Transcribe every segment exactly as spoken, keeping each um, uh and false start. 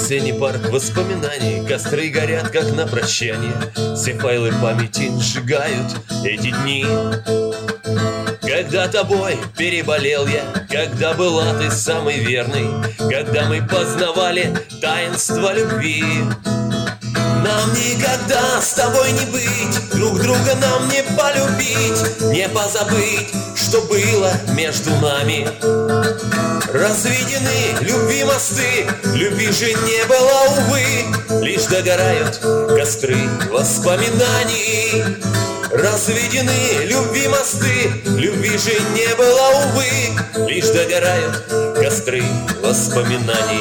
Осенний парк воспоминаний, костры горят, как на прощание. Все файлы памяти сжигают эти дни. Когда тобой переболел я, когда была ты самой верной, когда мы познавали таинство любви. Нам никогда с тобой не быть, друг друга нам не полюбить, не позабыть, что было между нами. Разведены любви мосты, любви же не было, увы, лишь догорают костры воспоминаний. Разведены любви мосты, любви же не было, увы, лишь догорают костры воспоминаний.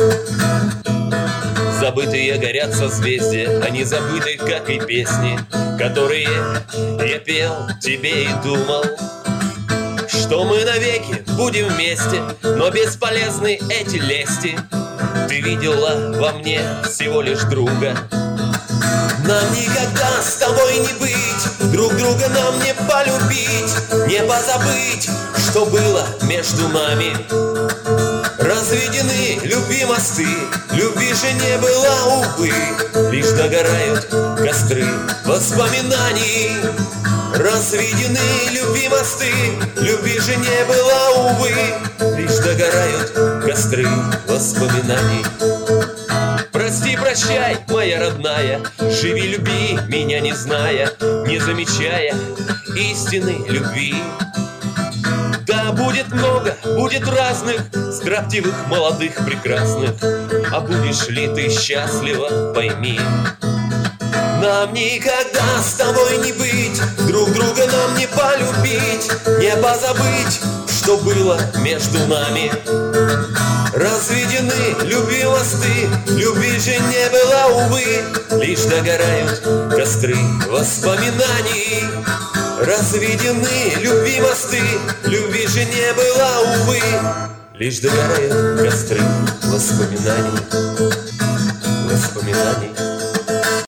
Забытые горят созвездия, они забыты, как и песни, которые я пел тебе и думал, что мы навеки будем вместе, но бесполезны эти лести. Ты видела во мне всего лишь друга. Нам никогда с тобой не быть, друг друга нам не полюбить, не позабыть, что было между нами. Разведены любви мосты, любви же не было, увы, лишь догорают костры воспоминаний. Разведены любви мосты, любви же не было, увы, лишь догорают костры воспоминаний. Прости, прощай, моя родная, живи, люби, меня не зная, не замечая истины любви. Да, будет много, будет разных, строптивых, молодых, прекрасных, а будешь ли ты счастлива, пойми. Нам никогда с тобой не быть, друг друга нам не полюбить, не позабыть, что было между нами. Разведены любви мосты, любви же не было, увы, лишь догорают костры воспоминаний. Разведены любви мосты, любви же не было, увы, лишь догорают костры воспоминаний, воспоминаний.